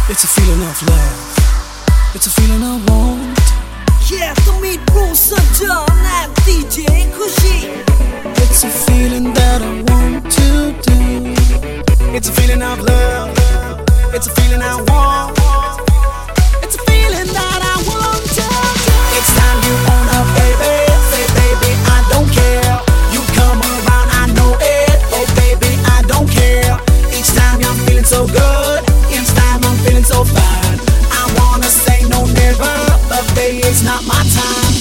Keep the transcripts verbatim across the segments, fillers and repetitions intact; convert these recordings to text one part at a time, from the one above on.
It's a feeling of love. It's a feeling I want. Yeah, to meet Bruce and John and D J Kushi. It's a feeling that I want to do. It's a feeling of love. It's a feeling I want. It's a feeling that I want to do. It's time you own up, baby. Say, baby, I don't care. You come around, I know it. Oh, baby, I don't care. Each time I'm feeling so good. Each time I'm feeling so fine. I wanna say no never, but baby, it's not my time.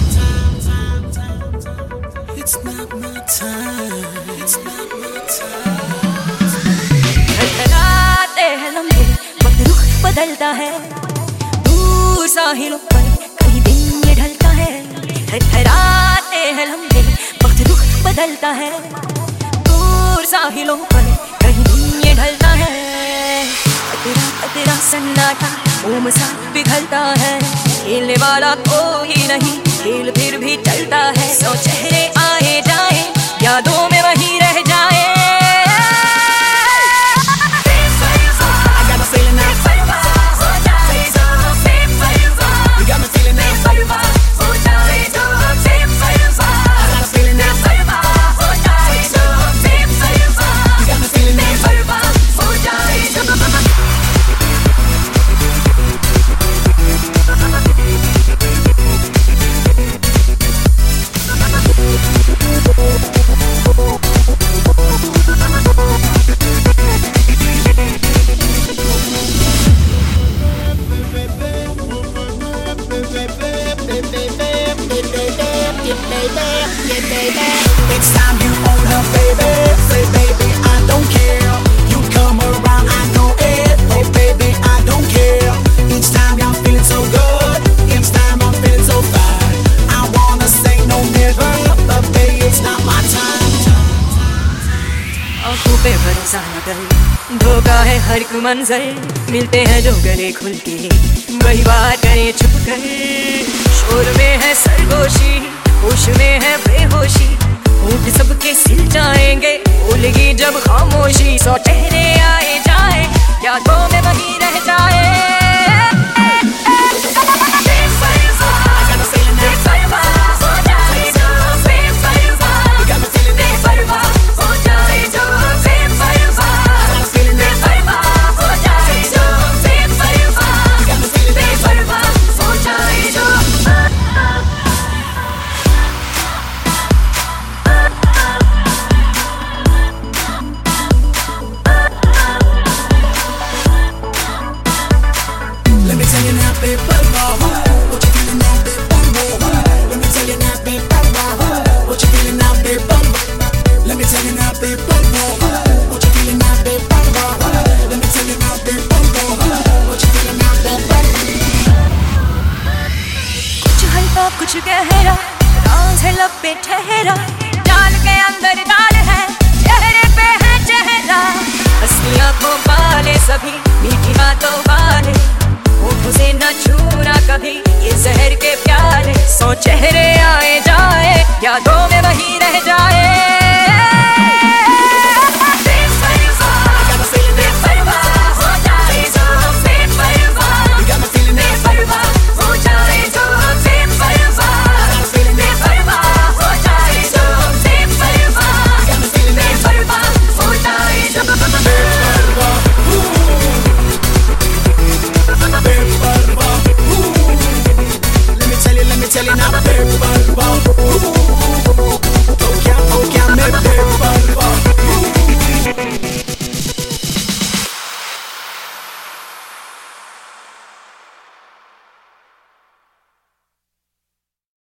It's not my time. It's not my time. धड़धड़ाते हैं लम्हे, वक्त रुख बदलता है, दूर साहिलों पर कहीं दिन ये ढलता है। धड़धड़ाते हैं लम्हे, वक्त रुख बदलता है, दूर साहिलों पर कहीं दिन ये ढलता है। तेरा तेरा सन्नाटा मोम सा पिघलता है, खेलने वाला कोई नहीं, खेल फिर भी चलता है। सौ चेहरे आए जाए, यादों में वही रह जाए। It's time you own her, baby. Say, baby, I don't care. You come around, I know it. Oh, baby, I don't care. Each time I'm feeling so good. Each time I'm feeling so fine. I wanna say no never, but baby, it's not my time. आँखों पे भरोसा न कर, धोखा है हर एक मंजर। मिलते हैं जो गले खुल के, वही बात करें छुप कर। शोर में है सरगोशी, होश में है बेहोशी, होठ सबके सिल जाएंगे, भूलगी जब खामोशी। सौ चेहरे आए जाए, यादों में वही रह जाए। कुछ गहरा राज है लब पे ठहरा, डाल के अंदर डाल है, चेहरे पे है चेहरा। असली आँखों वाले सभी, मीठी बातों वाले, होठों से न छूना कभी ये जहर के प्याले। सौ चेहरे आए जाए, यादों में